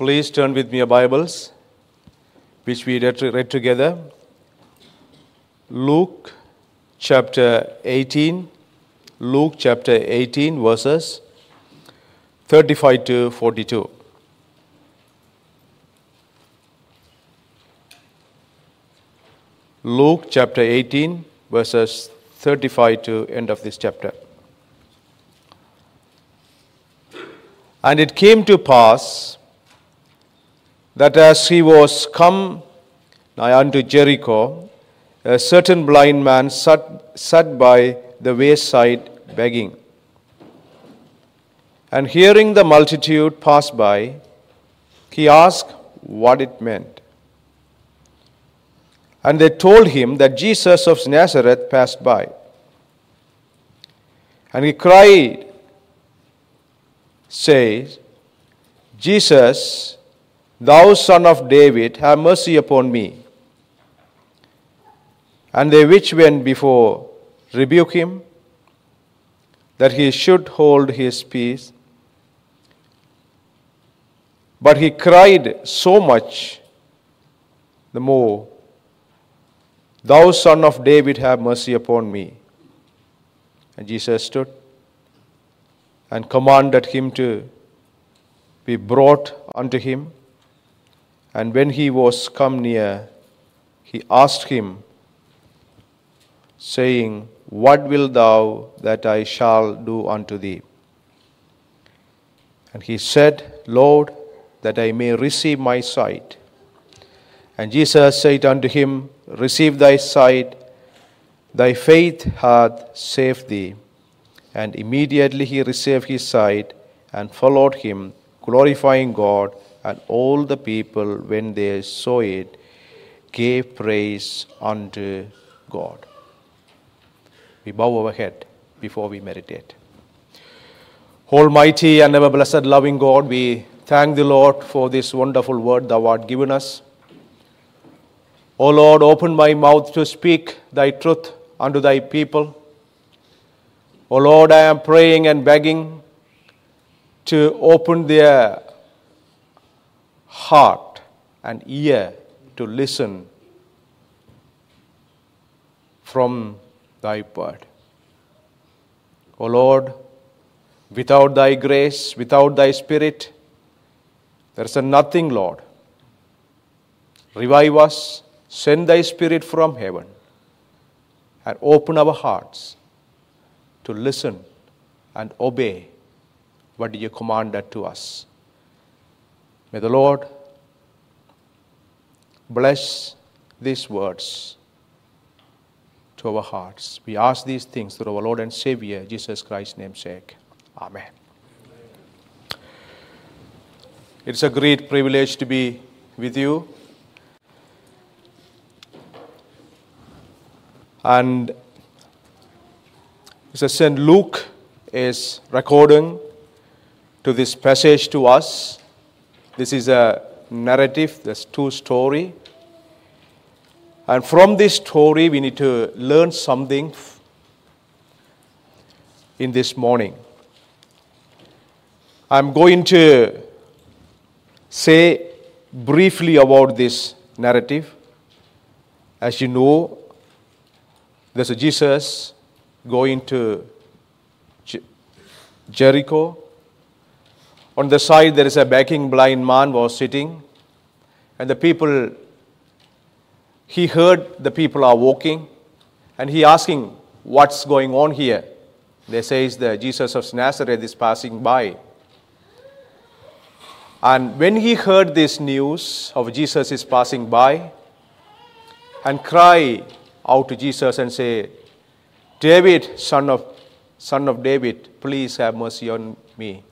Please turn with me your Bibles, which we read together. Luke chapter 18. Luke chapter 18, verses 35 to 42. Luke chapter 18, verses 35 to end of this chapter. And it came to pass that as he was come nigh unto Jericho, a certain blind man sat by the wayside begging. And hearing the multitude pass by, he asked what it meant. And they told him that Jesus of Nazareth passed by. And he cried, saying, Jesus, thou son of David, have mercy upon me. And they which went before rebuked him, that he should hold his peace. But he cried so much the more, Thou son of David, have mercy upon me. And Jesus stood and commanded him to be brought unto him. And when he was come near, he asked him, saying, What wilt thou that I shall do unto thee? And he said, Lord, that I may receive my sight. And Jesus said unto him, Receive thy sight, thy faith hath saved thee. And immediately he received his sight and followed him, glorifying God. And all the people, when they saw it, gave praise unto God. We bow our head before we meditate. Almighty and ever blessed loving God, we thank the Lord for this wonderful word thou art given us. O Lord, open my mouth to speak thy truth unto thy people. O Lord, I am praying and begging to open their heart and ear to listen from thy word. O Lord, without thy grace, without thy spirit, there is nothing, Lord. Revive us, send thy spirit from heaven, and open our hearts to listen and obey what you commanded to us. May the Lord bless these words to our hearts. We ask these things through our Lord and Savior, Jesus Christ's namesake. Amen. It's a great privilege to be with you. And St. Luke is recording to this passage to us. This is a narrative, there's two stories. And from this story, we need to learn something in this morning. I'm going to say briefly about this narrative. As you know, there's a Jesus going to Jericho. On the side, there is a begging blind man was sitting, and the people, he heard the people are walking, and he asking, what's going on here? They says the Jesus of Nazareth is passing by. And when he heard this news of Jesus is passing by, and cry out to Jesus and say, David, son of David, please have mercy on me.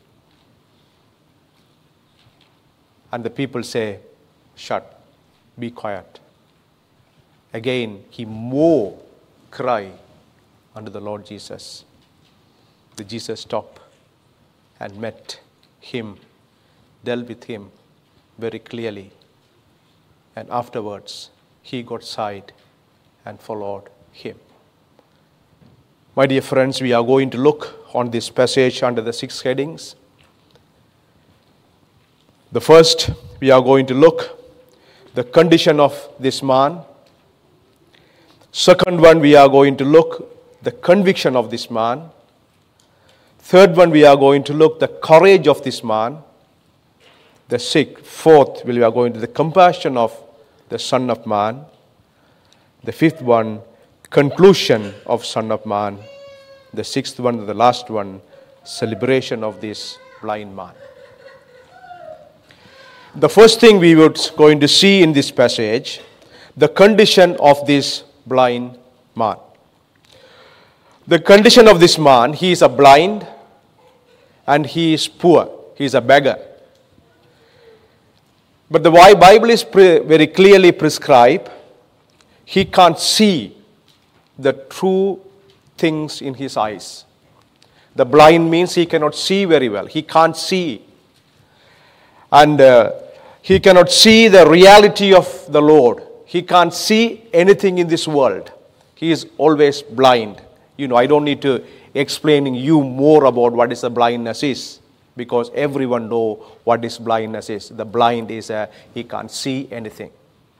And the people say, shut, be quiet. Again, he more cry unto the Lord Jesus. The Jesus stopped and met him, dealt with him very clearly. And afterwards, he got sight and followed him. My dear friends, we are going to look on this passage under the 6 headings. The first, we are going to look the condition of this man. Second one, we are going to look the conviction of this man. Third one, we are going to look the courage of this man. The fourth, we are going to the compassion of the Son of Man. The fifth one, conclusion of Son of Man. The sixth one, the last one, celebration of this blind man. The first thing we were going to see in this passage, the condition of this blind man. The condition of this man, he is a blind and he is poor. He is a beggar. But the Bible is very clearly prescribed. He can't see the true things in his eyes. The blind means he cannot see very well. He can't see. And he cannot see the reality of the Lord. He can't see anything in this world. He is always blind. I don't need to explain you more about what is the blindness is, because everyone know what this blindness is. The blind is he can't see anything.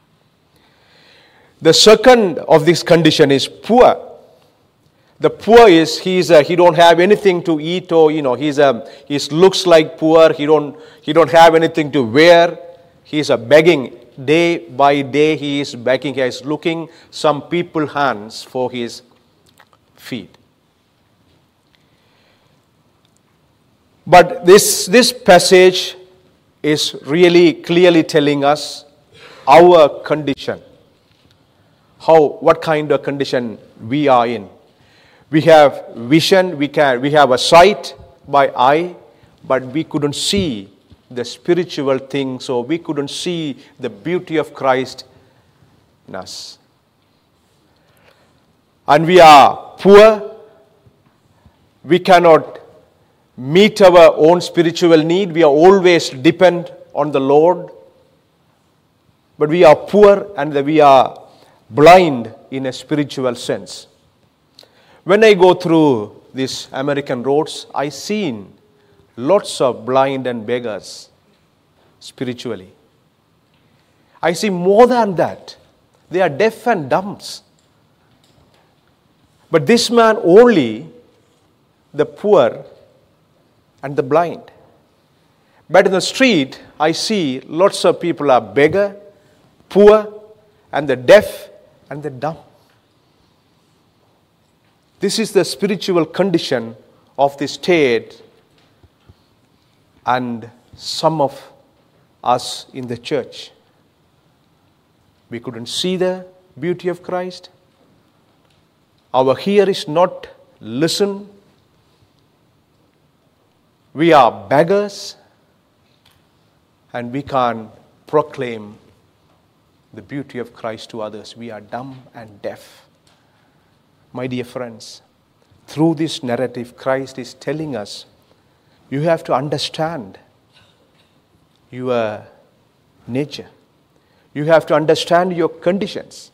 The second of this condition is poor. The poor is he don't have anything to eat, or he looks like poor. He don't have anything to wear. He is begging day by day. He is begging. He is looking some people hands for his feet. But this passage is really clearly telling us our condition. What kind of condition we are in. We have vision, we have a sight by eye, but we couldn't see the spiritual things, so we couldn't see the beauty of Christ in us. And we are poor. We cannot meet our own spiritual need. We are always depend on the Lord. But we are poor and we are blind in a spiritual sense. When I go through these American roads, I seen lots of blind and beggars spiritually. I see more than that. They are deaf and dumb. But this man only the poor and the blind. But in the street, I see lots of people are beggar, poor, and the deaf and the dumb. This is the spiritual condition of the state and some of us in the church. We couldn't see the beauty of Christ. Our ear is not listen. We are beggars and we can't proclaim the beauty of Christ to others. We are dumb and deaf. My dear friends, through this narrative, Christ is telling us, you have to understand your nature. You have to understand your conditions.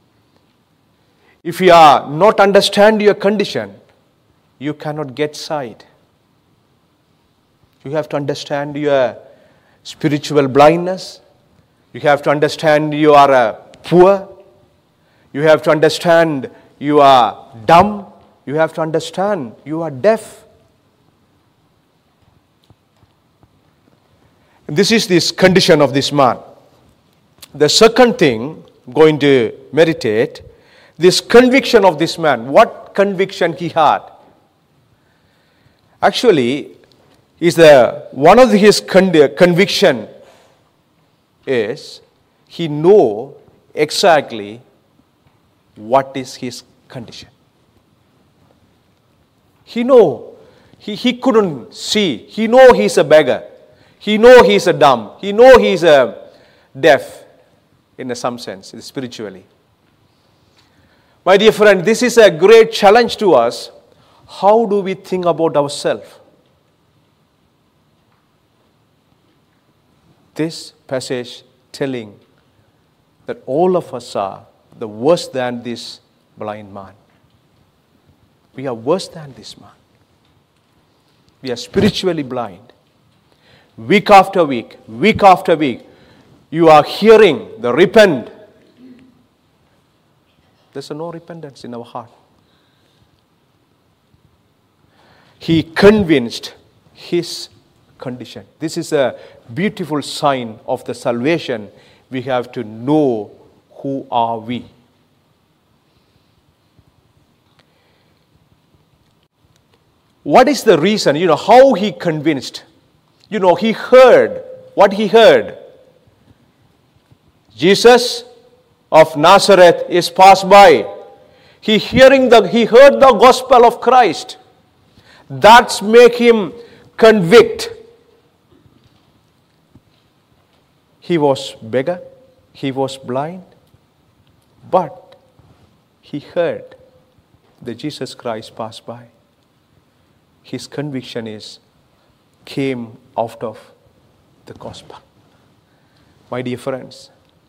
If you are not understand your condition, you cannot get sight. You have to understand your spiritual blindness. You have to understand you are poor. You have to understand you are dumb. You have to understand you are deaf. And this is this condition of this man. The second thing, going to meditate, this conviction of this man. What conviction he had? Actually, one of his conviction is he know exactly what is his condition. He know he couldn't see. He know he's a beggar. He know he's a dumb. He know he's a deaf in some sense, spiritually. My dear friend, this is a great challenge to us. How do we think about ourselves? This passage telling that all of us are the worse than this blind man. We are worse than this man. We are spiritually blind. week after week, you are hearing the repent. There's no repentance in our heart. He convinced his condition. This is a beautiful sign of the salvation. We have to know who are we. What is the reason? How he convinced. He heard what he heard. Jesus of Nazareth is passed by. He heard the gospel of Christ. That's make him convict. He was beggar, he was blind, but he heard that Jesus Christ passed by. His conviction came out of the gospel. My dear friends,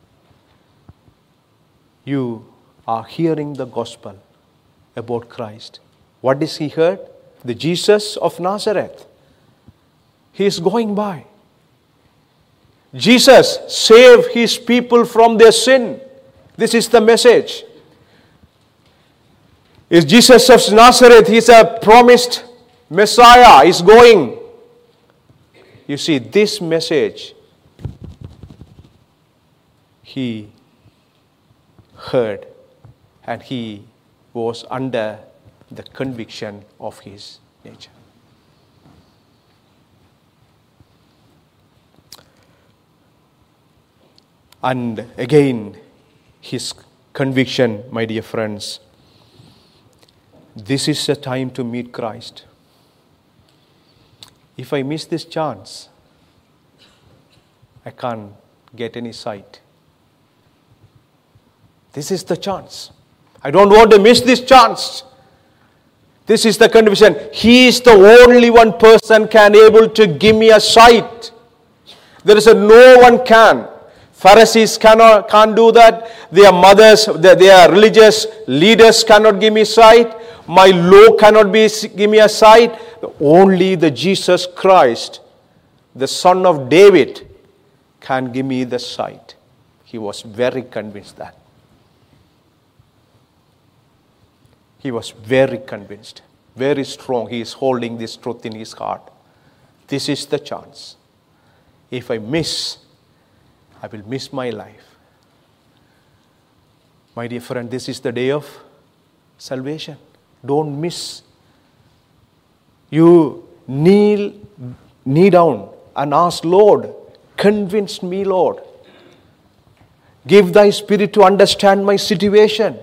you are hearing the gospel about Christ. What is he heard? The Jesus of Nazareth. He is going by. Jesus saved his people from their sin. This is the message. Is Jesus of Nazareth? He is a promised Messiah. Is going. You see, this message he heard, and he was under the conviction of his nature. And again, his conviction, my dear friends, this is a time to meet Christ. If I miss this chance, I can't get any sight. This is the chance. I don't want to miss this chance. This is the conviction. He is the only one person can able to give me a sight. There is no one can. Pharisees can't do that. Their mothers, their religious leaders cannot give me sight. My law cannot give me a sight. Only the Jesus Christ, the Son of David, can give me the sight. He was very convinced that. He was very convinced, very strong. He is holding this truth in his heart. This is the chance. If I miss, I will miss my life. My dear friend, this is the day of salvation. Don't miss. You kneel down and ask, Lord, convince me, Lord. Give thy spirit to understand my situation.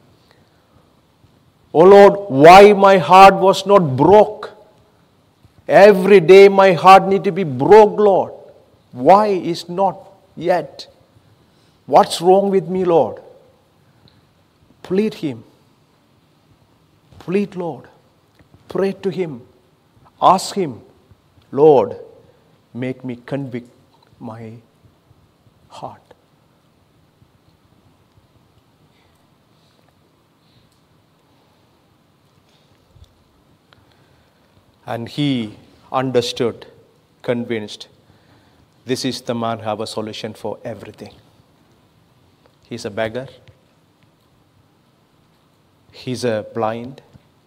Oh Lord, why my heart was not broke? Every day my heart need to be broke, Lord. Why is not yet? What's wrong with me, Lord? Plead him. Plead, Lord. Pray to him. Ask him, Lord, make me convict my heart. And he understood, convinced, this is the man who have a solution for everything. He's a beggar. He's a blind.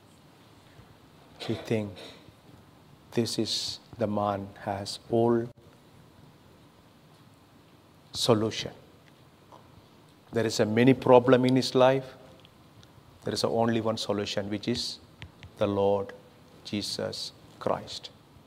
He thinks this is the man has all solution. There is a many problem in his life. There is only one solution, which is the Lord Jesus Christ.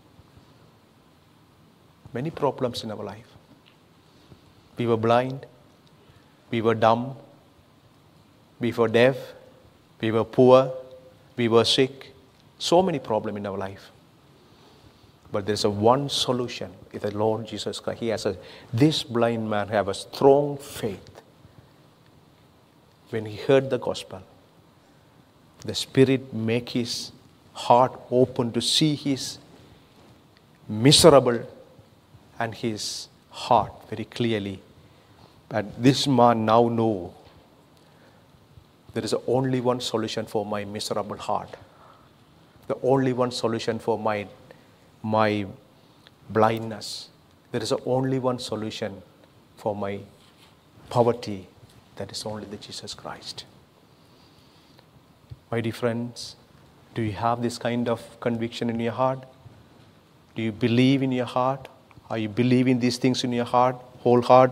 Many problems in our life. We were blind. We were dumb. We were deaf. We were poor. We were sick. So many problems in our life. But there's a one solution. It's the Lord Jesus Christ. This blind man have a strong faith. When he heard the gospel, the Spirit make his heart open to see his miserable and his heart very clearly. And this man now know there is only one solution for my miserable heart. The only one solution for my blindness. There is only one solution for my poverty. That is only the Jesus Christ. My dear friends, do you have this kind of conviction in your heart? Do you believe in your heart? Are you believing these things in your heart, whole heart?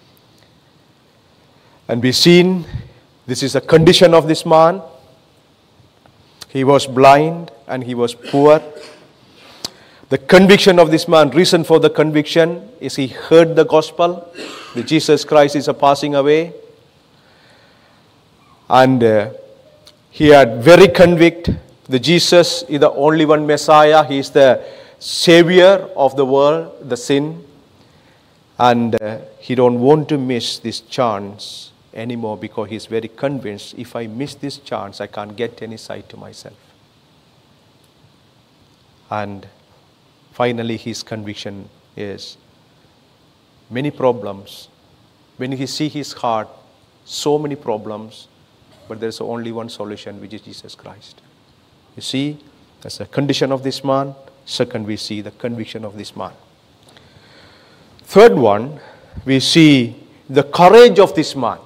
And we've seen this is a condition of this man. He was blind and he was poor. The conviction of this man, reason for the conviction is he heard the gospel, that Jesus Christ is a passing away. And he had very convict that Jesus is the only one Messiah. He is the Savior of the world, the sin. And he don't want to miss this chance anymore because he's very convinced, if I miss this chance, I can't get any sight to myself. And finally, his conviction is many problems. When he see his heart, so many problems, but there's only one solution, which is Jesus Christ. You see, that's the condition of this man. Second, we see the conviction of this man. Third one, we see the courage of this man.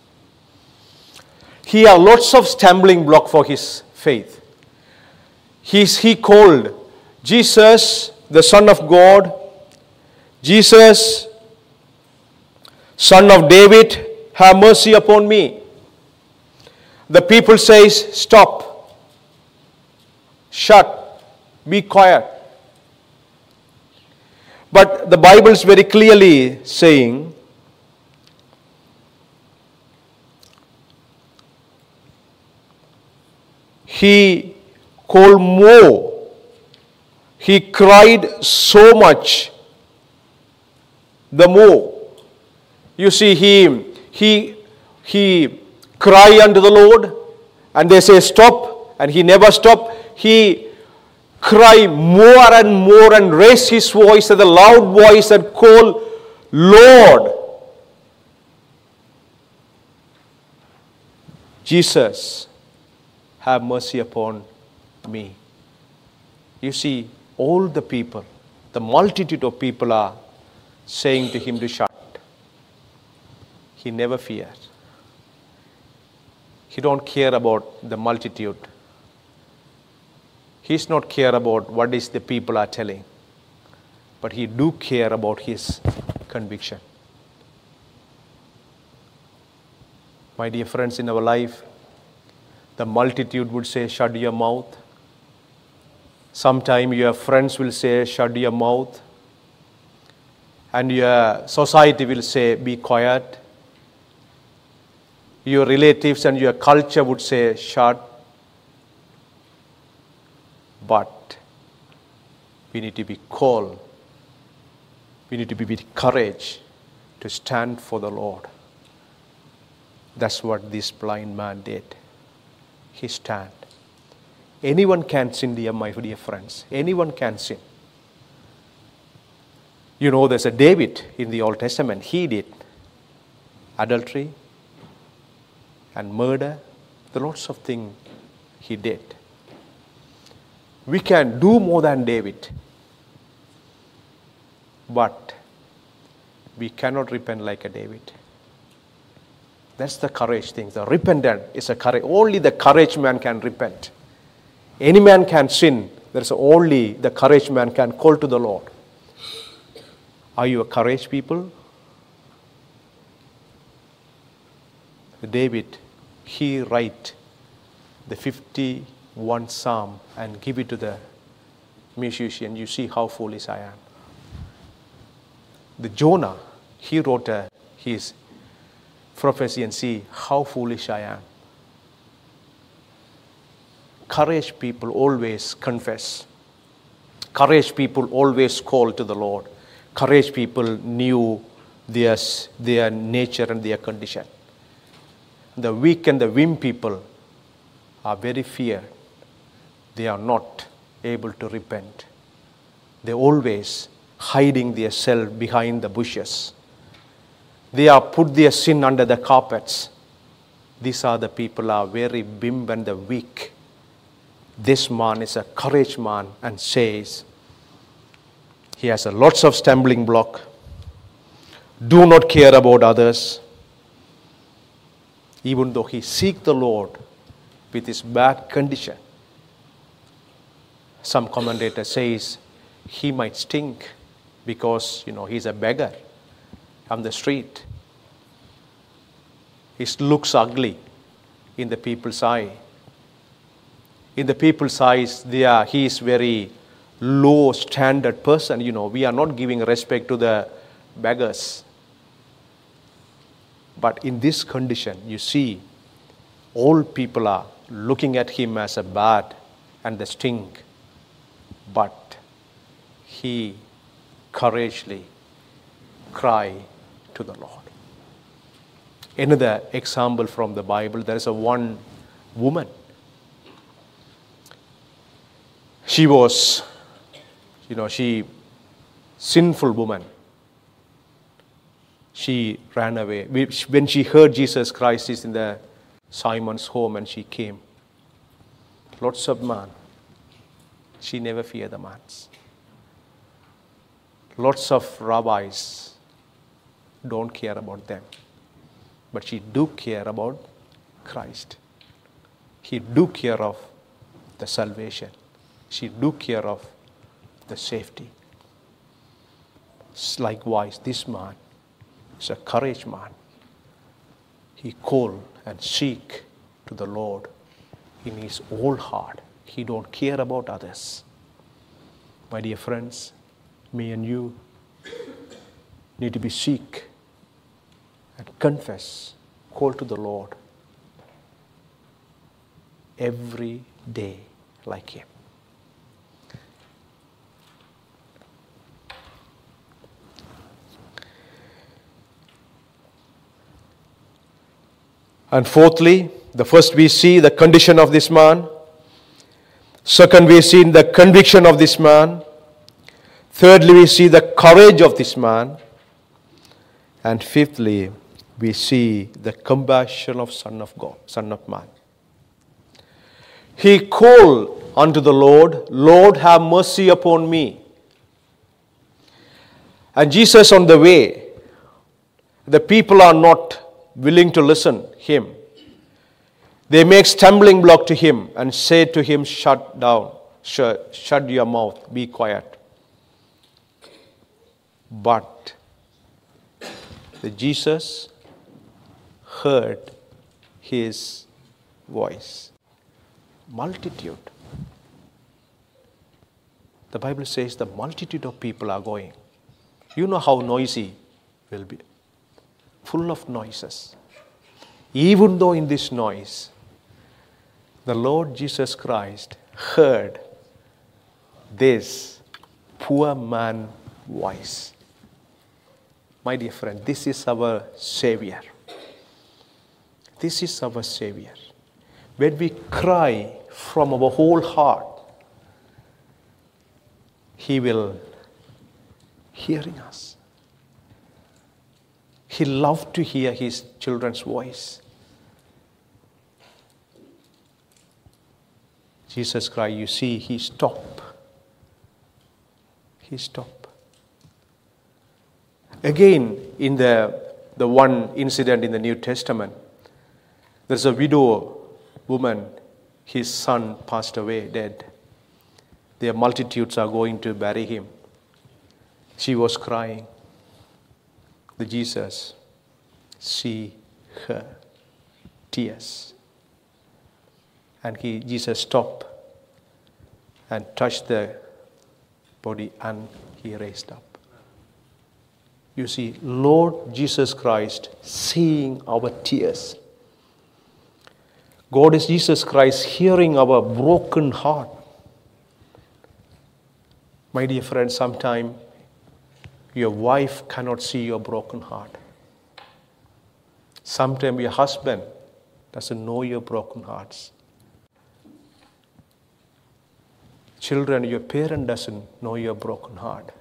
He had lots of stumbling block for his faith. He called Jesus, the Son of God, Jesus, Son of David, have mercy upon me. The people says, stop, shut, be quiet. But the Bible is very clearly saying, he called more. He cried so much, the more. You see, he cry unto the Lord, and they say stop, and he never stopped. He cry more and raise his voice with a loud voice and call, Lord, Jesus, have mercy upon me. You see, all the people, the multitude of people are saying to him to shut. He never feared. He don't care about the multitude. He's not care about what is the people are telling. But he do care about his conviction. My dear friends, in our life, the multitude would say, shut your mouth. Sometime your friends will say, shut your mouth. And your society will say, be quiet. Your relatives and your culture would say, shut. But we need to be called. We need to be with courage to stand for the Lord. That's what this blind man did. He stand. Anyone can sin, my dear friends. Anyone can sin. You know, there's a David in the Old Testament. He did adultery and murder. The lots of things he did. We can do more than David. But we cannot repent like a David. That's the courage thing. The repentant is a courage. Only the courage man can repent. Any man can sin. There's only the courage man can call to the Lord. Are you a courage people? David, he write the 51 Psalm and give it to the musician. You see how foolish I am. The Jonah, he wrote his prophecy and see how foolish I am. Courage people always confess. Courage people always call to the Lord. Courage people knew their nature and their condition. The weak and the whim people are very feared. They are not able to repent. They always hiding their self behind the bushes. They are put their sin under the carpets. These are the people are very bimb and the weak. This man is a courage man and says, He has a lots of stumbling block. Do not care about others. Even though he seek the Lord with his bad condition. Some commentator says he might stink because, he's a beggar on the street. He looks ugly in the people's eye. In the people's eyes, he is very low standard person. We are not giving respect to the beggars. But in this condition, you see, all people are looking at him as a bad and the stink. But he courageously cried to the Lord. Another example from the Bible, there is one woman. She was, sinful woman. She ran away. When she heard Jesus Christ is in the Simon's home and she came. Lots of man. She never feared the mans. Lots of rabbis don't care about them. But she do care about Christ. He do care of the salvation. She do care of the safety. Likewise, this man is a courage man. He call and seek to the Lord in his whole heart. He don't care about others. My dear friends, me and you need to be seek and confess, call to the Lord every day like him. And fourthly, the first we see the condition of this man. Second, we see the conviction of this man. Thirdly, we see the courage of this man. And fifthly, we see the compassion of Son of God, Son of Man. He called unto the Lord, Lord, have mercy upon me. And Jesus on the way, the people are not willing to listen him. They make stumbling block to him and say to him, shut your mouth, be quiet. But Jesus heard his voice. Multitude. The Bible says the multitude of people are going. You know how noisy will be. Full of noises. Even though in this noise, the Lord Jesus Christ heard this poor man's voice. My dear friend, this is our Savior. This is our Savior. When we cry from our whole heart, He will hearing us. He loved to hear His children's voice. Jesus Christ, you see, He stopped. He stopped. Again, in the one incident in the New Testament, there's a widow woman, his son passed away, dead. Their multitudes are going to bury him. She was crying. The Jesus see her tears. And Jesus stopped and touched the body and he raised up. You see, Lord Jesus Christ seeing our tears. God is Jesus Christ hearing our broken heart. My dear friends, sometimes your wife cannot see your broken heart. Sometimes your husband doesn't know your broken hearts. Children, your parent doesn't know your broken heart.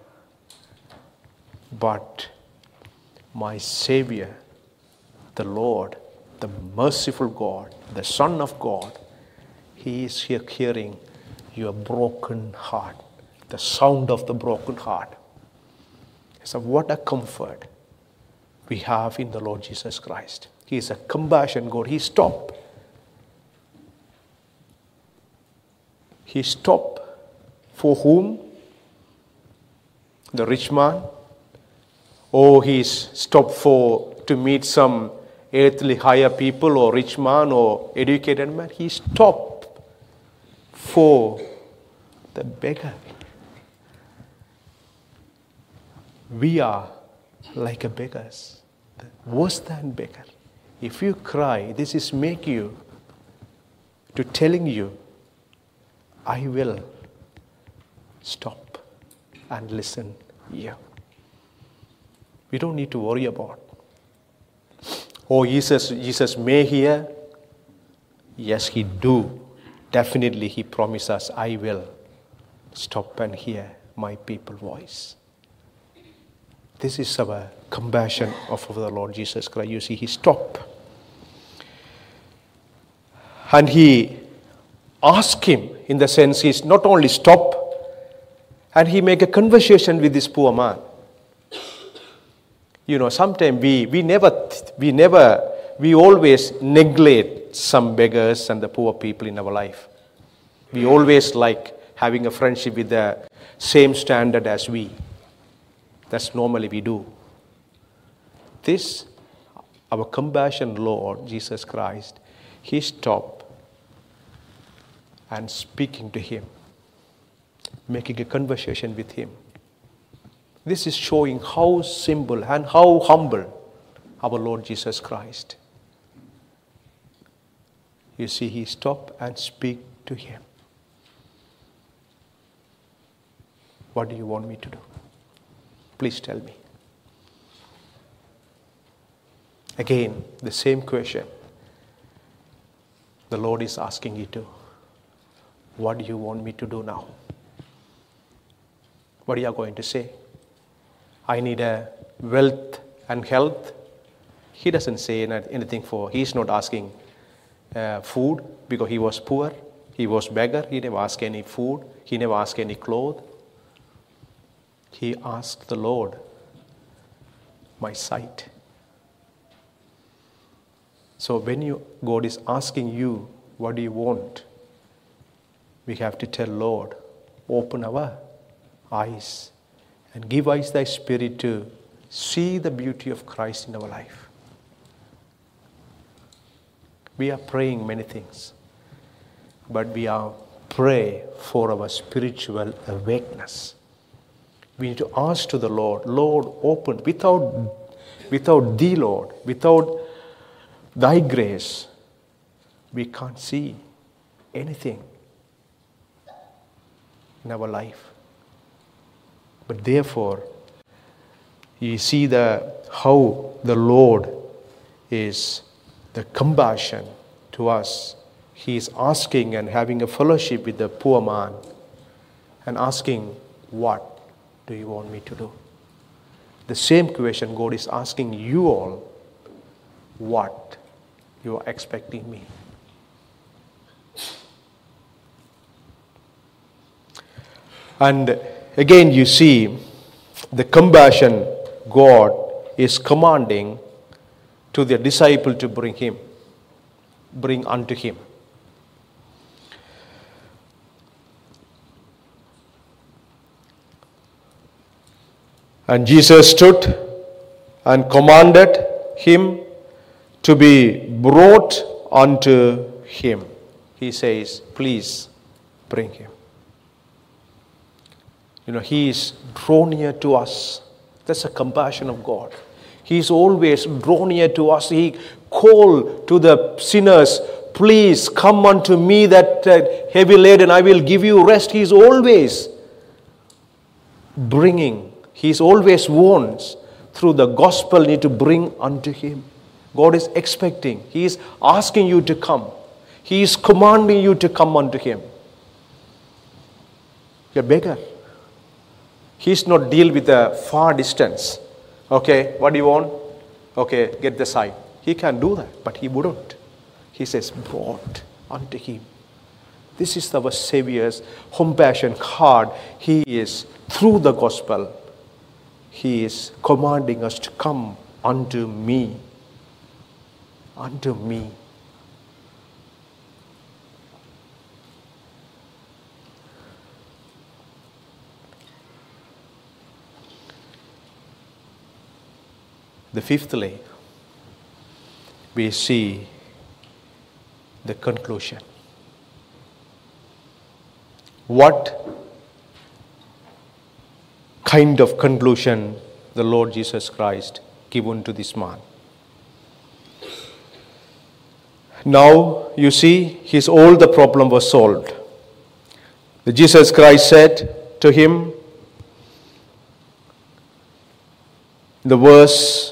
But my Savior, the Lord, the merciful God, the Son of God, He is here hearing your broken heart, the sound of the broken heart. So what a comfort we have in the Lord Jesus Christ. He is a compassion God. He stopped. He stopped. For whom? The rich man? Or he's stopped to meet some earthly higher people or rich man or educated man. He stopped for the beggar. We are like a beggars, worse than beggar. If you cry, this is make you to telling you, I will stop and listen here. We don't need to worry about. Oh, Jesus may hear. Yes, he do. Definitely he promises, I will stop and hear my people's voice. This is our compassion of the Lord Jesus Christ. You see, he stopped. And he asked him, in the sense he's not only stopped, and he make a conversation with this poor man. You know, sometimes we always neglect some beggars and the poor people in our life. We always like having a friendship with the same standard as we. That's normally we do. This, our compassion Lord Jesus Christ, he stopped and speaking to him, making a conversation with him. This is showing how simple and how humble our Lord Jesus Christ. You see, he stopped and speak to him. What do you want me to do? Please tell me. Again, the same question. The Lord is asking you to. What do you want me to do now? What are you going to say? I need a wealth and health. He doesn't say anything for. He's not asking food because he was poor. He was beggar. He never asked any food. He never asked any clothes. He asked the Lord, my sight. So when God is asking you, what do you want? We have to tell Lord, open our eyes and give us thy spirit to see the beauty of Christ in our life. We are praying many things, but we are pray for our spiritual awakeness. We need to ask to the Lord, Lord, open. Without thee, Lord, without thy grace, we can't see anything in our life. But therefore, you see how the Lord is the compassion to us. He is asking and having a fellowship with the poor man and asking, what do you want me to do? The same question God is asking you all, what you are expecting me. And again you see the compassion God is commanding to the disciple to bring unto him. And Jesus stood and commanded him to be brought unto him. He says, please bring him. You know, he is drawn near to us. That's the compassion of God. He is always drawn near to us. He called to the sinners, please come unto me that heavy laden, I will give you rest. He is always bringing. He is always wants through the gospel need to bring unto him. God is expecting. He is asking you to come. He is commanding you to come unto him. You're a beggar. He's not deal with a far distance. Okay, what do you want? Okay, get the sign. He can do that, but he wouldn't. He says, brought unto him. This is our Savior's compassion heart. He is, through the gospel, He is commanding us to come unto me. Unto me. The fifthly, we see the conclusion. What kind of conclusion the Lord Jesus Christ given to this man? Now, you see, all the problem was solved. Jesus Christ said to him, the verse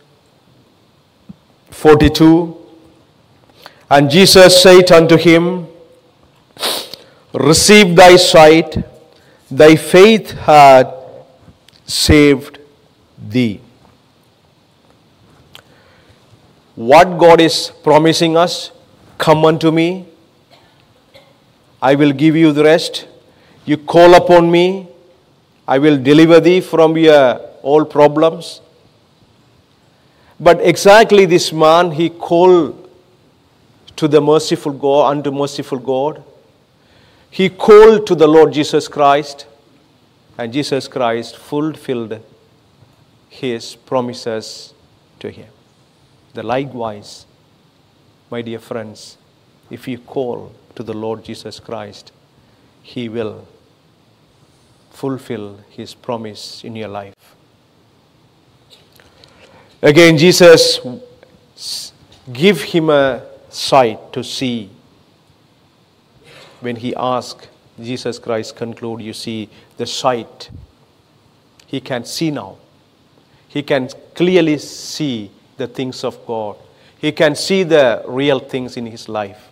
42, and Jesus said unto him, receive thy sight, thy faith hath saved thee. What God is promising us, come unto me, I will give you the rest. You call upon me, I will deliver thee from your all problems. But exactly this man, he called to the merciful God, unto merciful God. He called to the Lord Jesus Christ, and Jesus Christ fulfilled his promises to him. Likewise, my dear friends, if you call to the Lord Jesus Christ, he will fulfill his promise in your life. Again, Jesus give him a sight to see. When he asked, Jesus Christ conclude, you see the sight. He can see now. He can clearly see the things of God. He can see the real things in his life.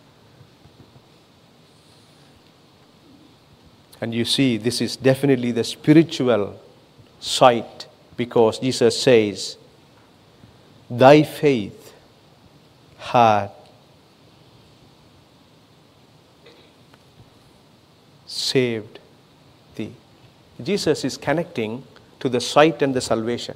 And you see, this is definitely the spiritual sight, because Jesus says, thy faith hath saved thee. Jesus is connecting to the sight and the salvation.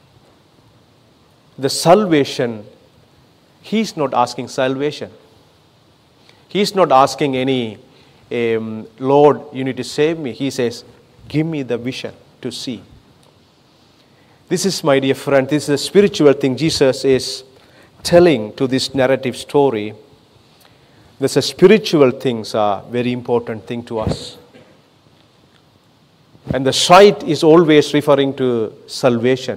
The salvation, he's not asking salvation. He's not asking any, Lord, you need to save me. He says, give me the vision to see. This is, my dear friend, this is a spiritual thing Jesus is telling to this narrative story. There's a spiritual things are very important thing to us. And the sight is always referring to salvation.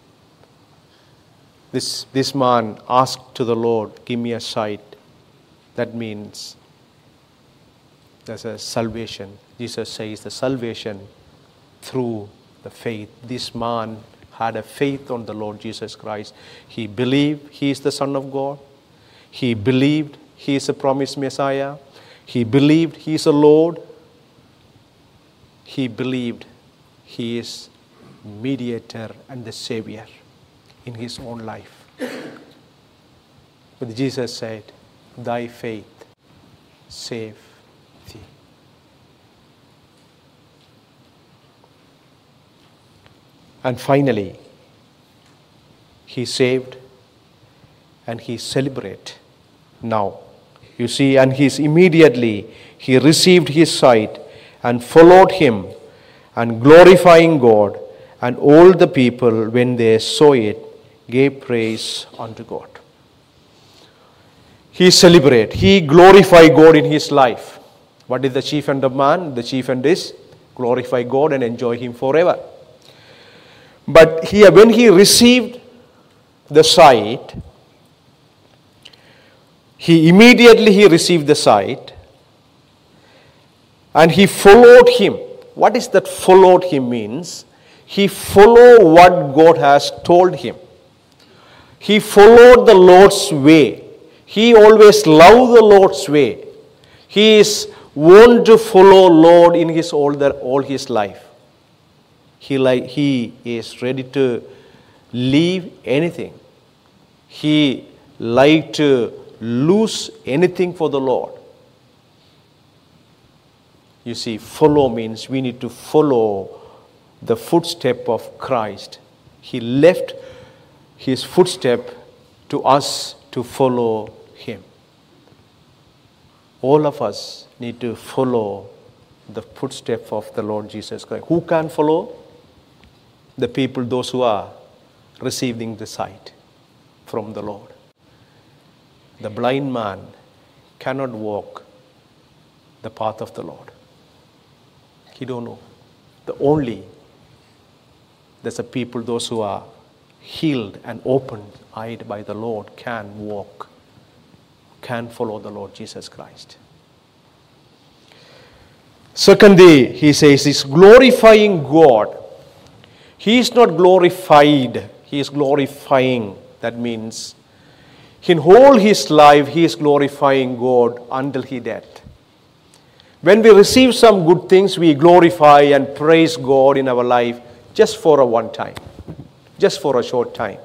This man asked to the Lord, give me a sight. That means there's a salvation. Jesus says the salvation through the faith. This man had a faith on the Lord Jesus Christ. He believed he is the Son of God. He believed he is a promised Messiah. He believed he is a Lord. He believed he is mediator and the Savior in his own life. But Jesus said, thy faith save thee. And finally, he saved and he celebrated now. You see, and he received his sight and followed him, and glorifying God, and all the people, when they saw it, gave praise unto God. He celebrated, he glorified God in his life. What is the chief end of man? The chief end is glorify God and enjoy him forever. But here, when he received the sight, he immediately received the sight, and he followed him. What is that followed him means? He followed what God has told him. He followed the Lord's way. He always loved the Lord's way. He is want to follow Lord in his all his life. He is ready to leave anything. He like to lose anything for the Lord. You see, follow means we need to follow the footstep of Christ. He left his footstep to us to follow him. All of us need to follow the footstep of the Lord Jesus Christ. Who can follow? The people, those who are receiving the sight from the Lord. The blind man cannot walk the path of the Lord. He don't know. There's a people, those who are healed and open-eyed by the Lord can walk, can follow the Lord Jesus Christ. Secondly, he says, he's glorifying God. He is not glorified, he is glorifying. That means in all his life, he is glorifying God until he died. When we receive some good things, we glorify and praise God in our life just for a one time, just for a short time.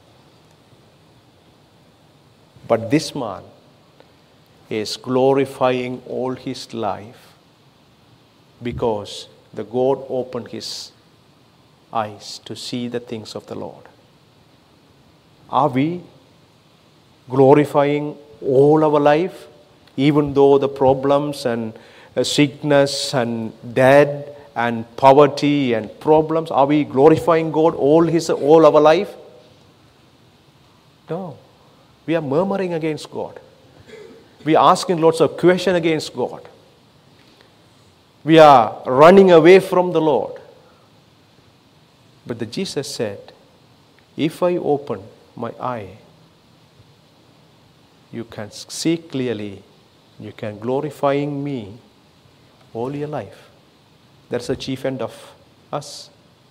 But this man is glorifying all his life because the God opened his eyes to see the things of the Lord. Are we glorifying all our life, even though the problems and sickness and death and poverty and problems, are we glorifying God all our life? No. We are murmuring against God. We are asking lots of questions against God. We are running away from the Lord. But Jesus said, if I open my eye, you can see clearly, you can glorifying me all your life. That's the chief end of us.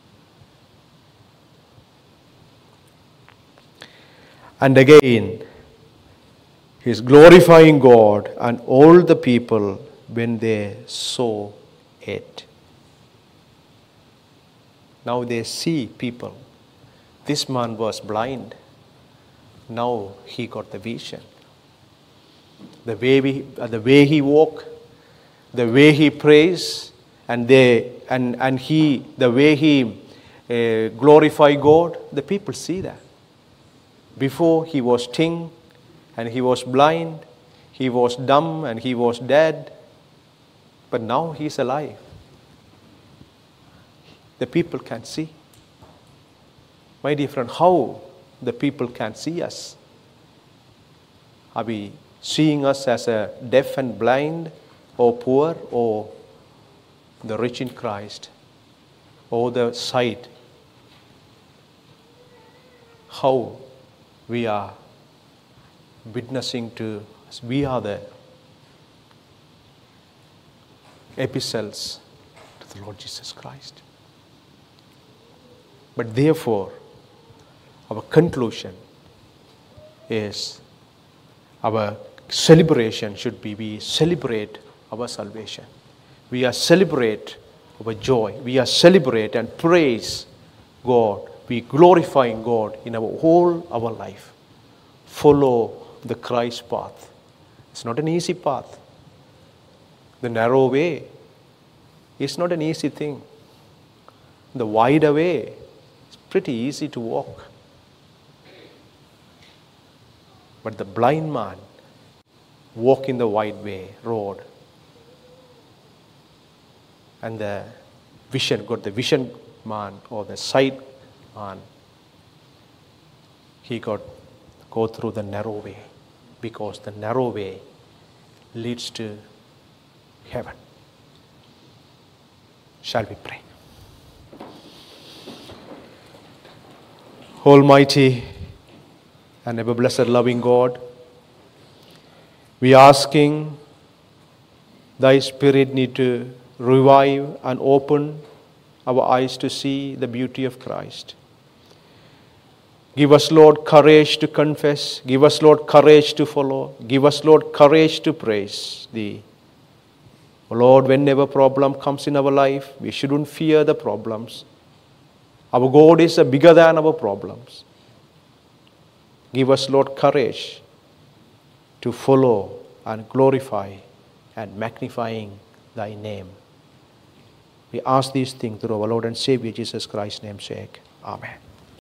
And again, he is glorifying God and all the people when they saw it. Now they see people. This man was blind. Now he got the vision. The way he walked, the way he prays, and the way he glorify God, the people see that. Before he was sting, and he was blind, he was dumb, and he was dead. But now he is alive. The people can see. My dear friend, how the people can see us? Are we seeing us as a deaf and blind, or poor, or the rich in Christ, or the sight? How we are witnessing to, we are the epistles to the Lord Jesus Christ. But therefore, our conclusion is, our celebration should be, we celebrate our salvation. We are celebrate our joy. We are celebrate and praise God. We glorifying God in our whole our life. Follow the Christ path. It's not an easy path. The narrow way is not an easy thing. The wider way is pretty easy to walk. But the blind man walked in the wide way, road. And the vision man or the sight man, he got go through the narrow way, because the narrow way leads to heaven. Shall we pray? Almighty and ever blessed loving God, we are asking Thy Spirit need to revive and open our eyes to see the beauty of Christ. Give us, Lord, courage to confess. Give us, Lord, courage to follow. Give us, Lord, courage to praise Thee. Oh Lord, whenever problem comes in our life, we shouldn't fear the problems. Our God is bigger than our problems. Give us, Lord, courage to follow and glorify and magnifying Thy name. We ask these things through our Lord and Savior Jesus Christ's name's sake. Amen.